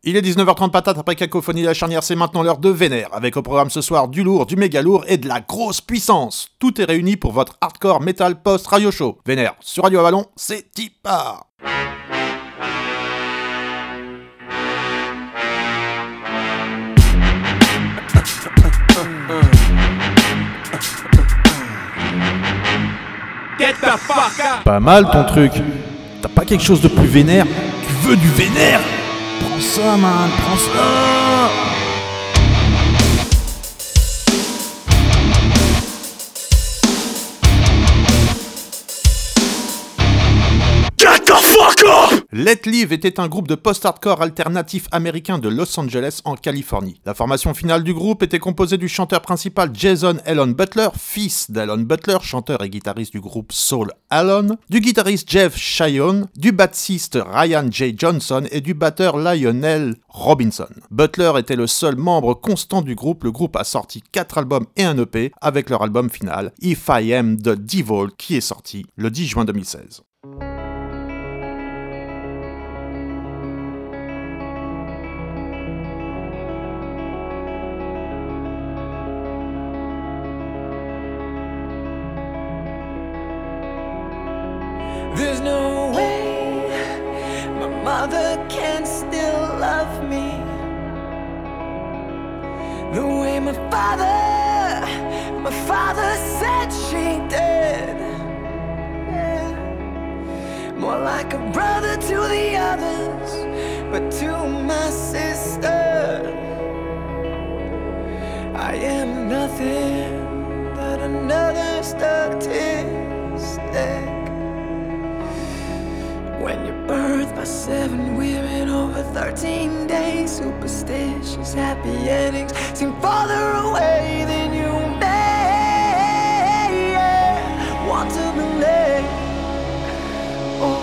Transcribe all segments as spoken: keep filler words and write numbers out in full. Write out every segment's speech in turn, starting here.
Il est dix-neuf heures trente patate après Cacophonie la charnière, c'est maintenant l'heure de Vénère, avec au programme ce soir du lourd, du méga lourd et de la grosse puissance. Tout est réuni pour votre hardcore metal post radio show. Vénère, sur Radio Avalon, c'est Tipar. Get the fuck up. Pas mal ton truc. T'as pas quelque chose de plus vénère? Tu veux du vénère? Prends ça, man, prends ça. Get the fuck up! Let Live était un groupe de post-hardcore alternatif américain de Los Angeles en Californie. La formation finale du groupe était composée du chanteur principal Jason Allen Butler, fils d'Allen Butler, chanteur et guitariste du groupe Soul Allen, du guitariste Jeff Cheyenne, du bassiste Ryan J. Johnson et du batteur Lionel Robinson. Butler était le seul membre constant du groupe. Le groupe a sorti quatre albums et un E P avec leur album final If I Am the Devil qui est sorti le dix juin deux mille seize. There's no way my mother can still love me the way my father, my father said she did. Yeah. More like a brother to the others, but to my sister I am nothing but another statistic. When you're birthed by seven women over thirteen days, superstitious happy endings seem farther away than you may want to believe. Oh.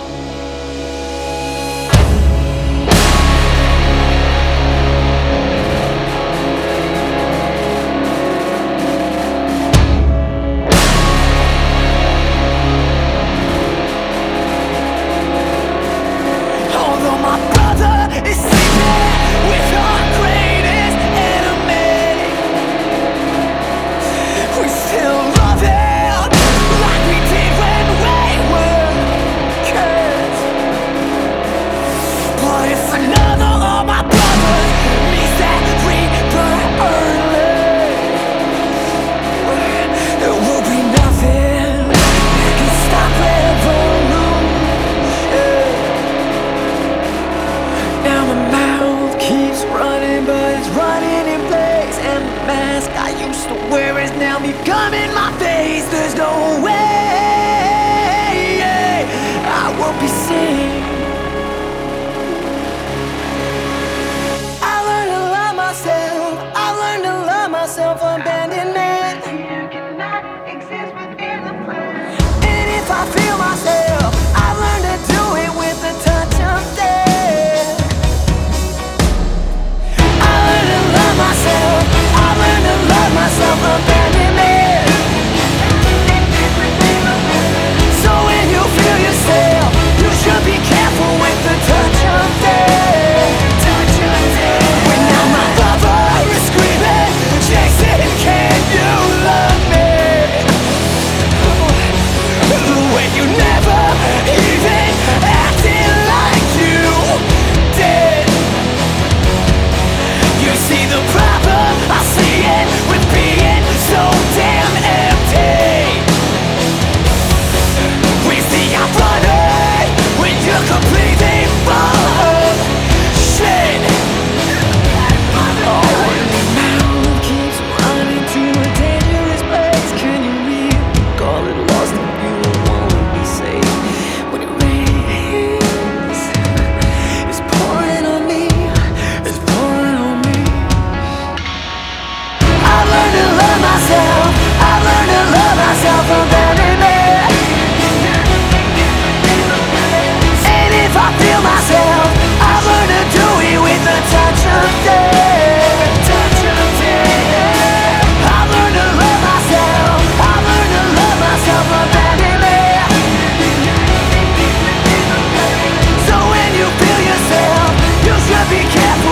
It's sleeping with our greatest enemy. We still love him like we did when we were kids. But if another of my brothers meets that reaper early, there will be nothing that can stop revolution. Now my mouth keeps running, but it's running in place. And the mask I used to wear is now becoming my face. There's no way I won't be seen. I learned to love myself. I learned to love myself. Abandonment. You cannot exist within the plan. And if I feel myself, I learned to do it with a touch of death. Myself, I learned to love myself, abandonment.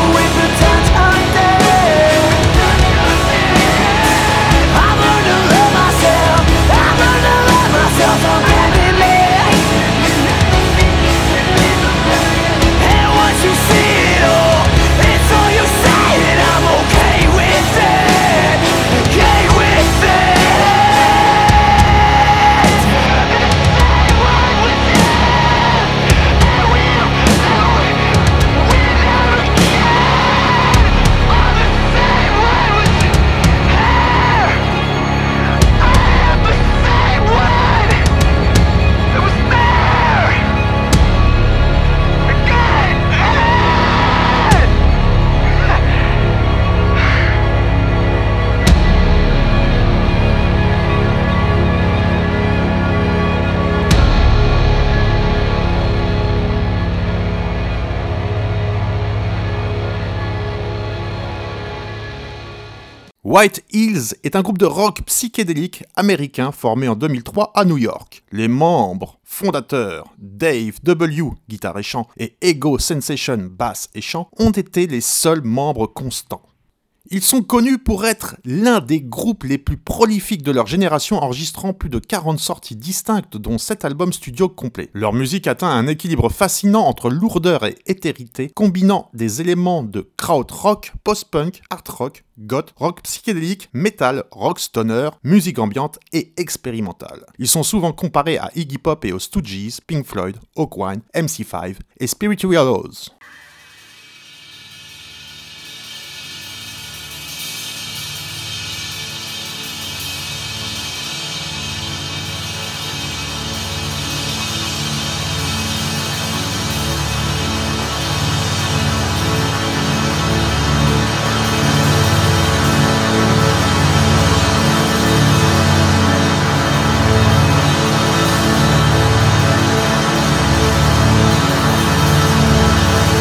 with the touch of death. I've learned to love myself. I've learned to love myself from having me. And once you see it all, it's all you say, and I'm okay with it. Okay with it. White Hills est un groupe de rock psychédélique américain formé en deux mille trois à New York. Les membres fondateurs Dave W, guitare et chant, et Ego Sensation, basse et chant, ont été les seuls membres constants. Ils sont connus pour être l'un des groupes les plus prolifiques de leur génération, enregistrant plus de quarante sorties distinctes, dont sept albums studio complets. Leur musique atteint un équilibre fascinant entre lourdeur et éthérité, combinant des éléments de krautrock, post-punk, art rock, goth, rock psychédélique, metal, rock stoner, musique ambiante et expérimentale. Ils sont souvent comparés à Iggy Pop et aux Stooges, Pink Floyd, Hawkwind, M C cinq et Spiritualos. I've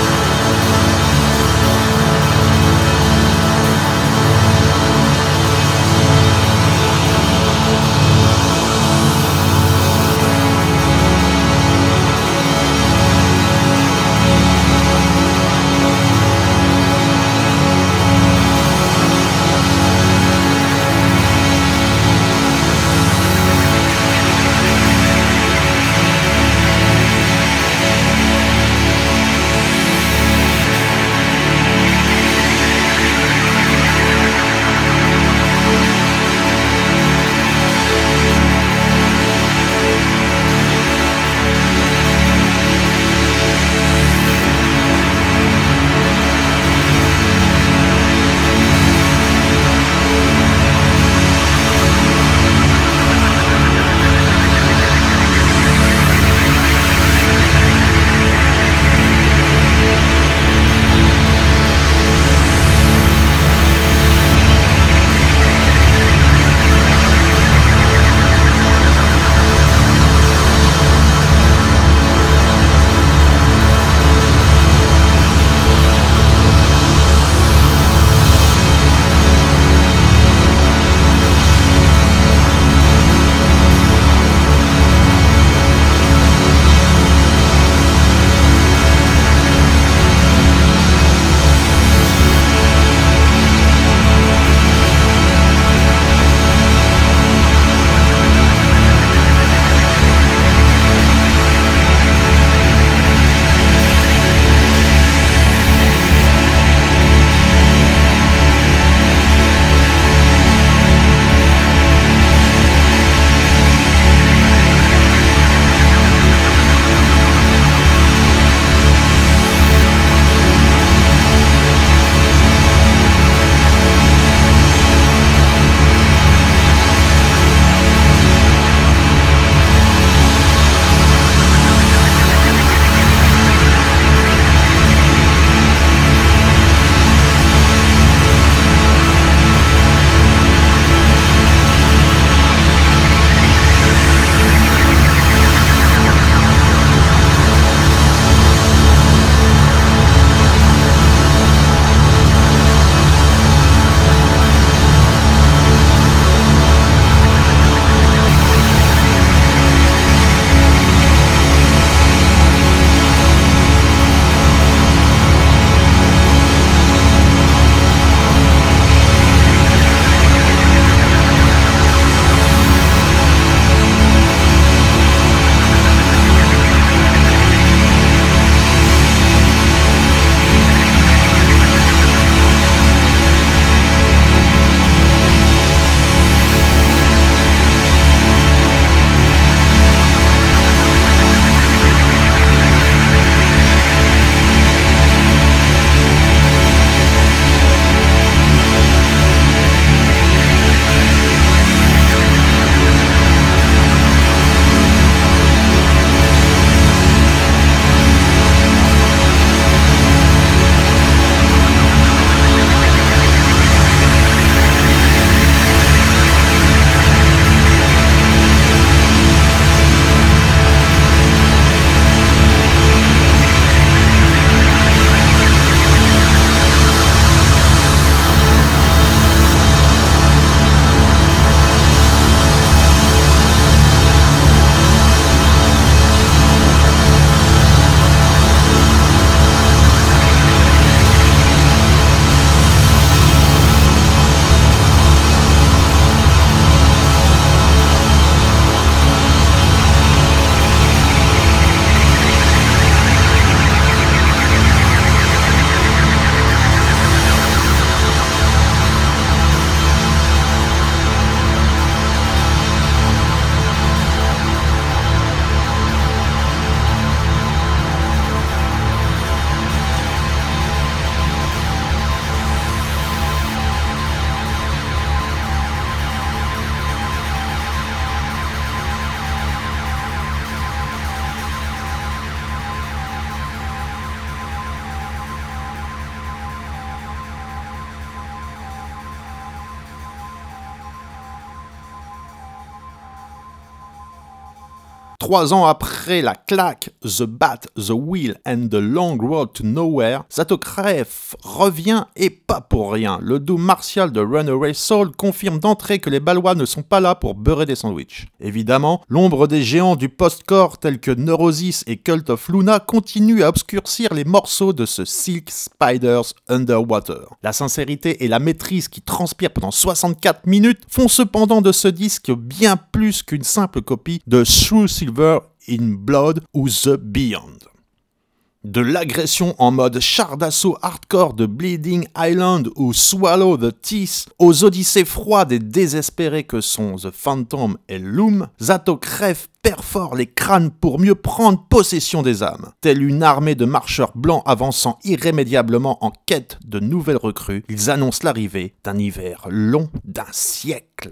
Trois ans après la claque The Bat, The Wheel and the Long Road to Nowhere, Zatocref revient et pas pour rien. Le doom martial de Runaway Soul confirme d'entrée que les Ballois ne sont pas là pour beurrer des sandwichs. Évidemment, l'ombre des géants du post-core tels que Neurosis et Cult of Luna continue à obscurcir les morceaux de ce Silk Spiders Underwater. La sincérité et la maîtrise qui transpirent pendant soixante-quatre minutes font cependant de ce disque bien plus qu'une simple copie de True Silver in Blood ou The Beyond. De l'agression en mode char d'assaut hardcore de Bleeding Island ou Swallow the Teeth aux odyssées froides et désespérées que sont The Phantom et Loom, Zatocref perfore les crânes pour mieux prendre possession des âmes. Telle une armée de marcheurs blancs avançant irrémédiablement en quête de nouvelles recrues, ils annoncent l'arrivée d'un hiver long d'un siècle.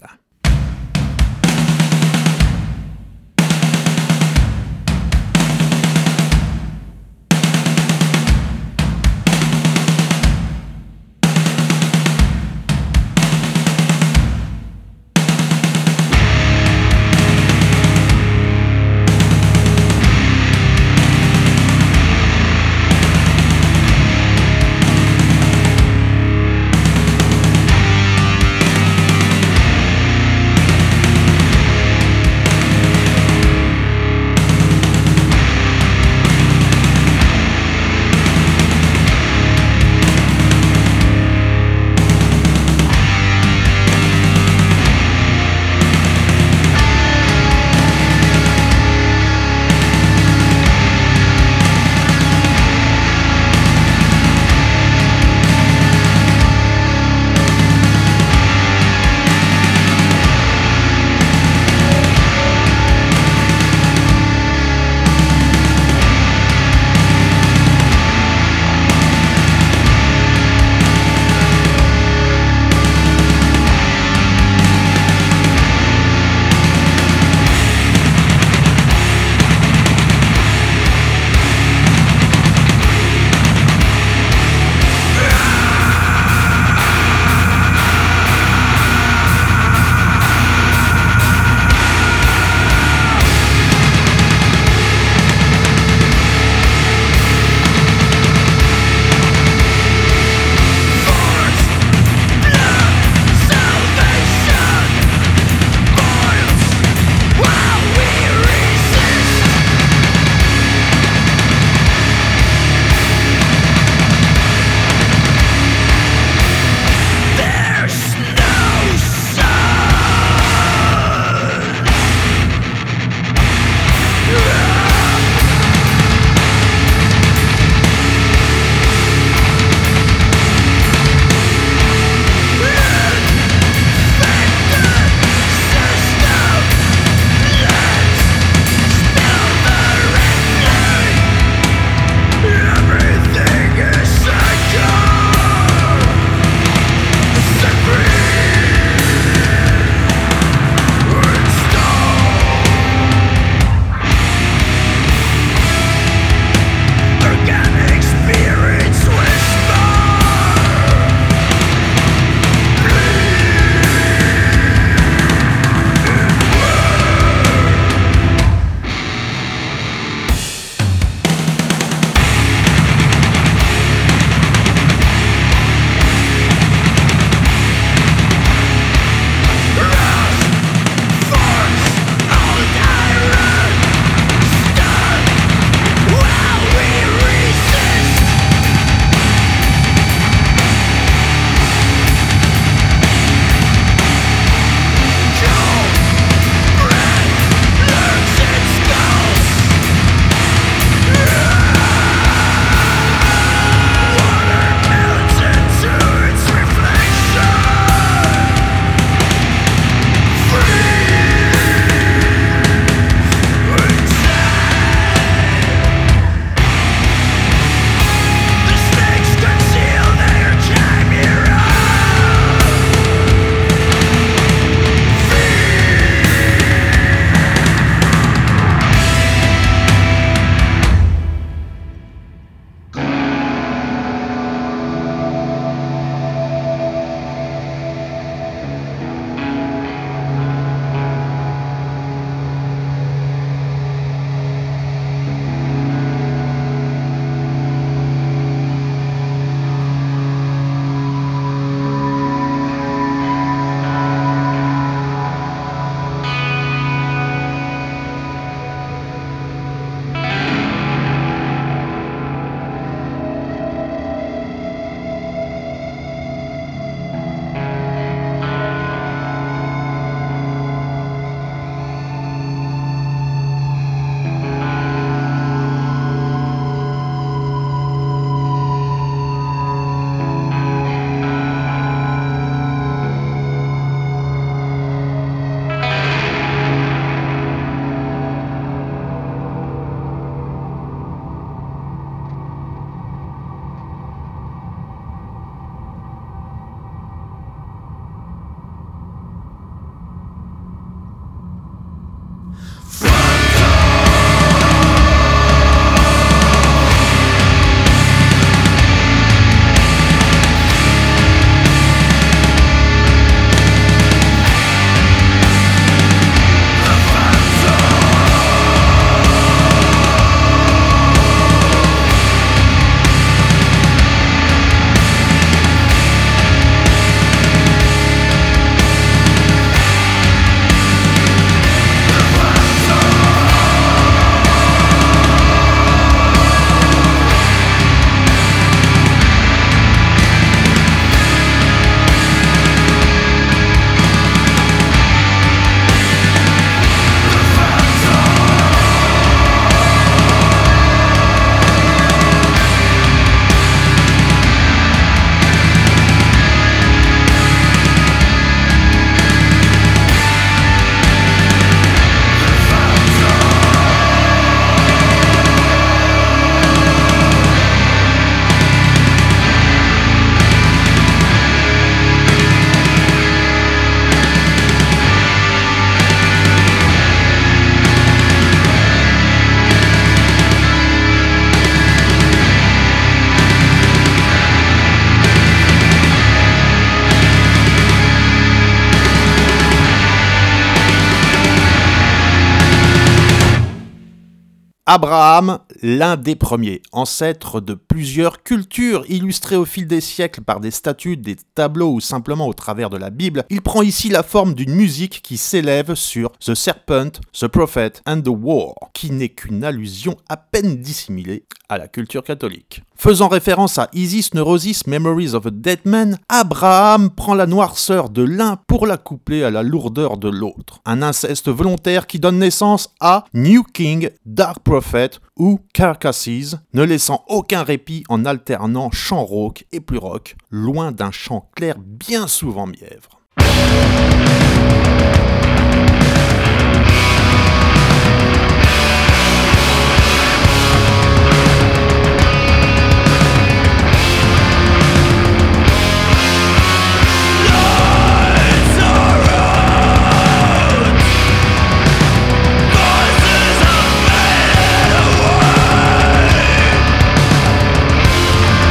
Abraham, l'un des premiers, ancêtre de plusieurs cultures, illustré au fil des siècles par des statues, des tableaux ou simplement au travers de la Bible, il prend ici la forme d'une musique qui s'élève sur The Serpent, The Prophet and the War, qui n'est qu'une allusion à peine dissimulée à la culture catholique. Faisant référence à Isis Neurosis Memories of a Dead Man, Abraham prend la noirceur de l'un pour la coupler à la lourdeur de l'autre. Un inceste volontaire qui donne naissance à New King, Dark Prophet ou Carcasses, ne laissant aucun répit en alternant chant rauque et plus rock, loin d'un chant clair bien souvent mièvre.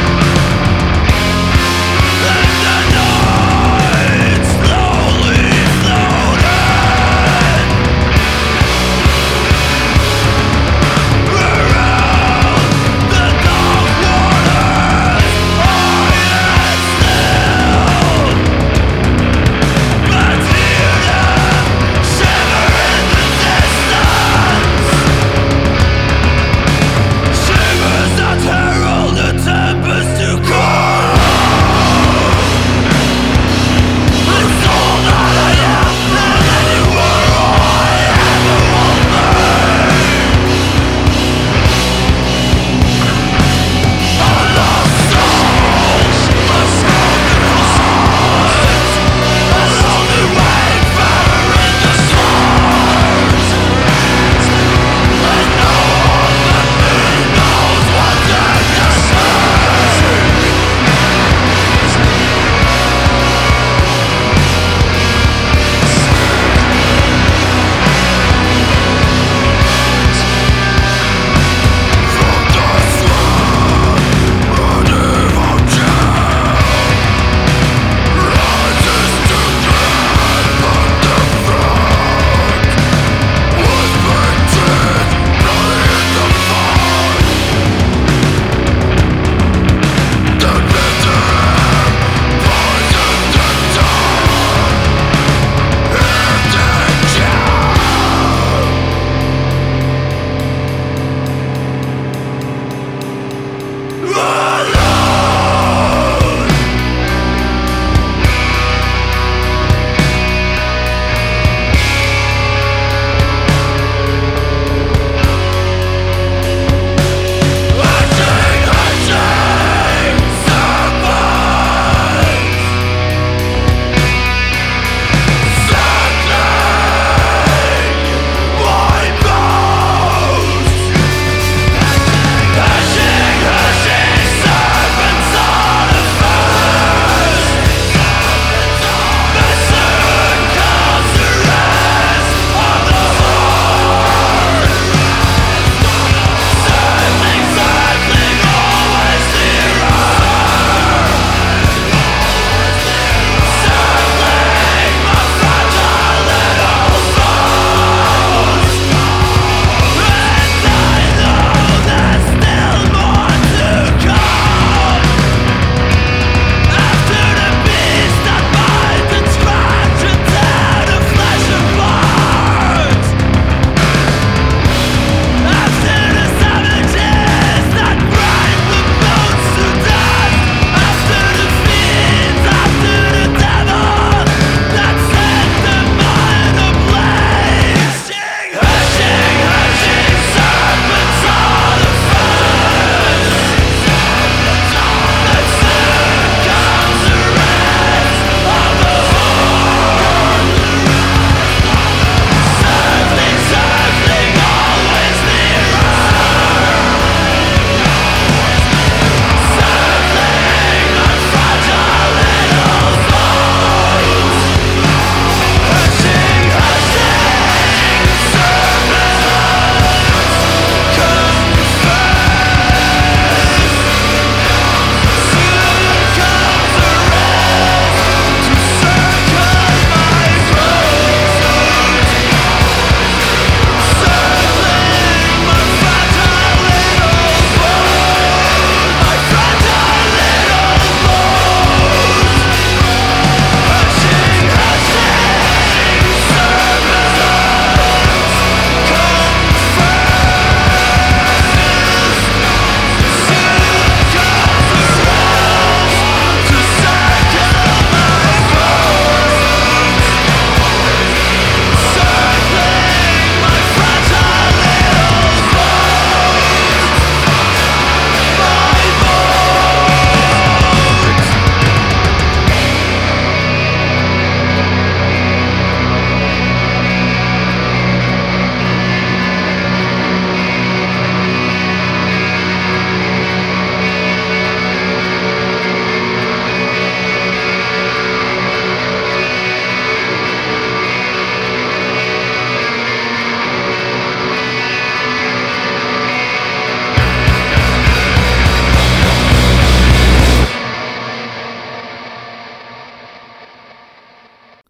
Slowly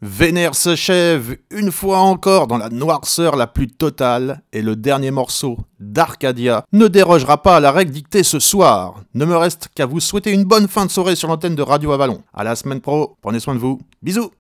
Vénère s'achève une fois encore dans la noirceur la plus totale et le dernier morceau d'Arcadia ne dérogera pas à la règle dictée ce soir. Ne me reste qu'à vous souhaiter une bonne fin de soirée sur l'antenne de Radio Avalon. À la semaine pro, prenez soin de vous. Bisous.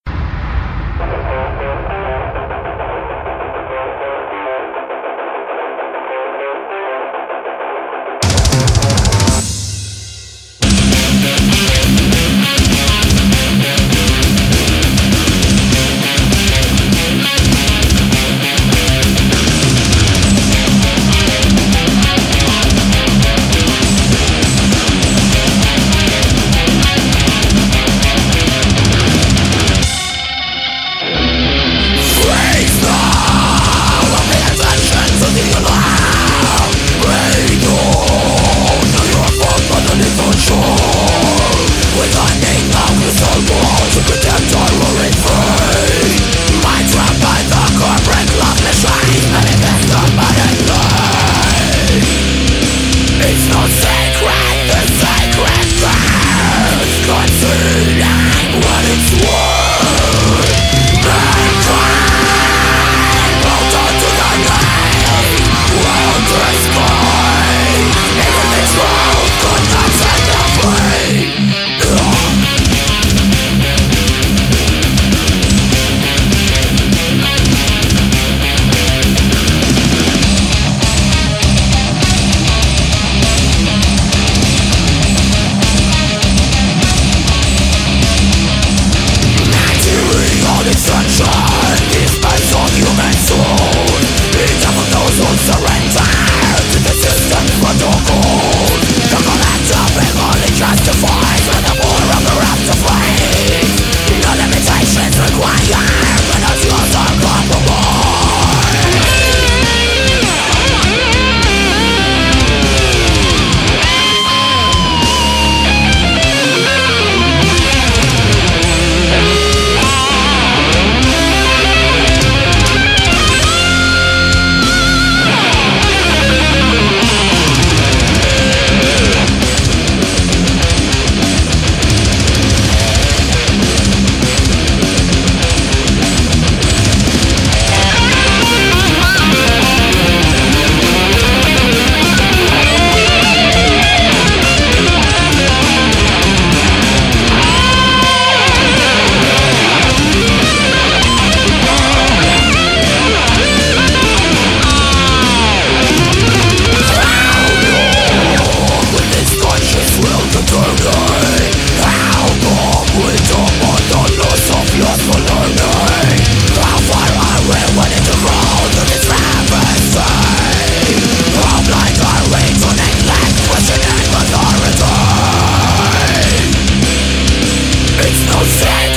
It's no secret.